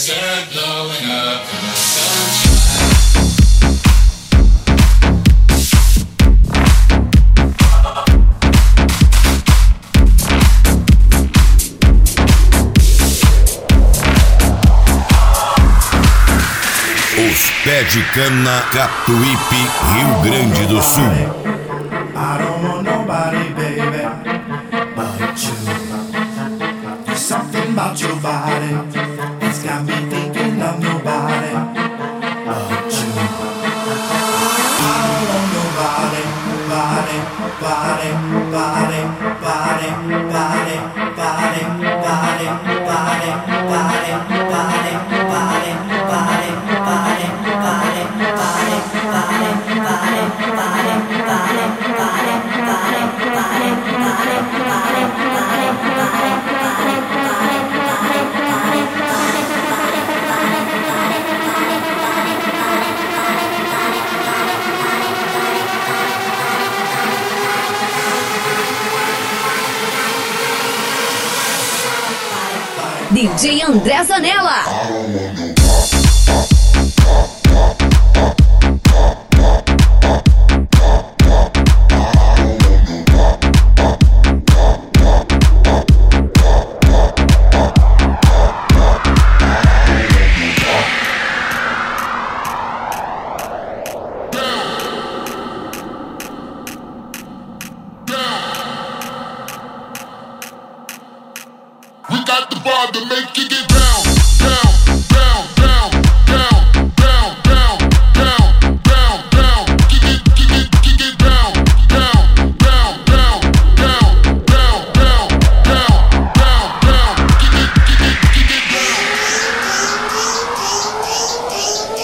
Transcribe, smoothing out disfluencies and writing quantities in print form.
desert blowing up in the sunshine. Os Pé de Cana, Catuípe, Rio Grande do Sul. I don't want nobody, baby, but you. There's something about your body that's got me thinking of nobody but you. I don't want nobody, body, body, body, body, body, body, body, body, body, body, body, body, body, body, DJ André Zanella.